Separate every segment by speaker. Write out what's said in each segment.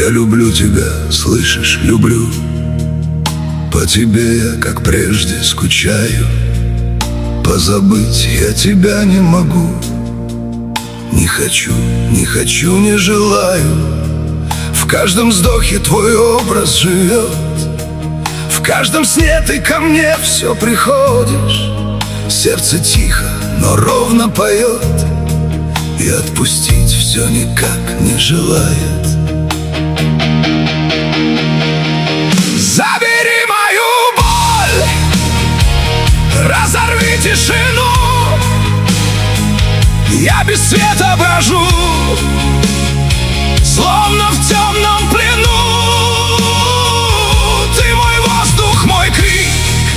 Speaker 1: Я люблю тебя, слышишь, люблю. По тебе я, как прежде, скучаю. Позабыть я тебя не могу. Не хочу, не хочу, не желаю. В каждом вздохе твой образ живет. В каждом сне ты ко мне все приходишь. Сердце тихо, но ровно поет. И отпустить все никак не желает. Забери мою боль, разорви тишину. Я без света брожу, словно в темном плену. Ты мой воздух, мой крик,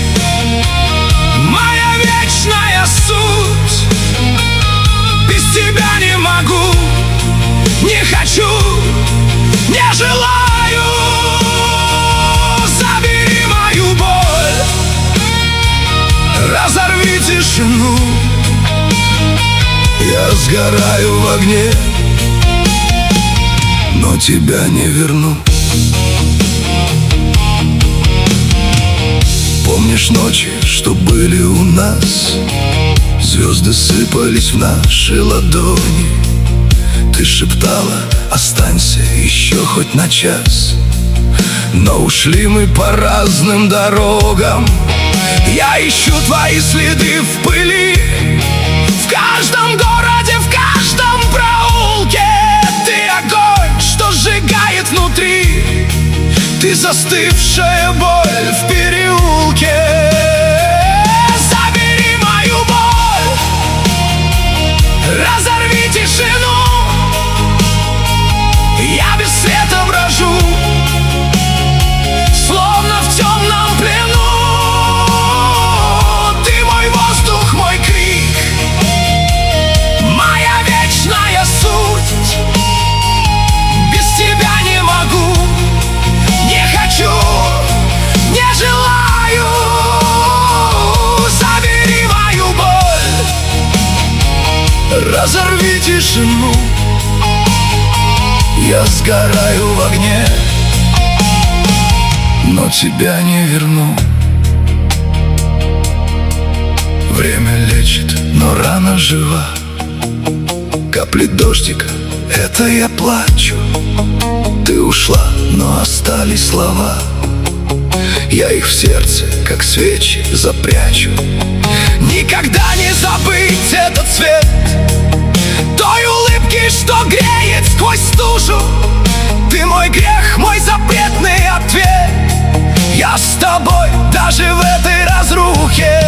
Speaker 1: моя вечная суть. Без тебя не могу, не хочу, не желаю. Забери мою боль, разорви тишину. Я сгораю в огне, но тебя не верну. Помнишь ночи, что были у нас? Звезды сыпались в наши ладони. Ты шептала: останься еще хоть на час. Но ушли мы по разным дорогам. Я ищу твои следы в пыли. В каждом городе, в каждом проулке. Ты огонь, что сжигает внутри. Ты застывшая боль в переулке. Забери мою боль, разорви тишину. Я без света брожу, словно в темном плену. Ты мой воздух, мой крик, моя вечная суть. Без тебя не могу, не хочу, не желаю. Забери мою боль, разорви тишину. Я сгораю в огне, но тебя не верну. Время лечит, но рана жива. Капли дождика, это я плачу. Ты ушла, но остались слова. Я их в сердце, как свечи, запрячу. Никогда не забыть этот цвет той улыбки, что греет сквозь стужу. Ты мой грех, мой запретный ответ. Я с тобой даже в этой разрухе.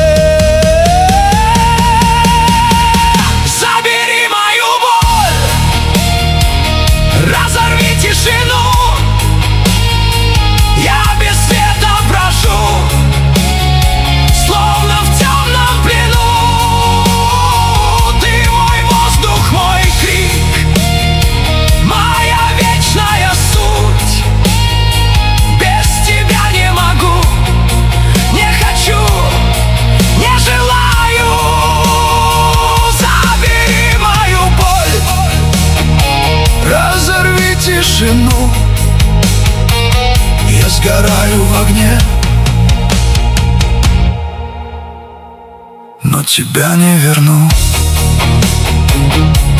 Speaker 1: Забери мою боль, разорви тишину. Я без света брожу, словно в темном плену. Ты мой воздух, мой крик, моя вечная суть. Без тебя не могу, не хочу, не желаю. Забери мою боль, разорви тишину. Я сгораю в огне, но тебя не верну.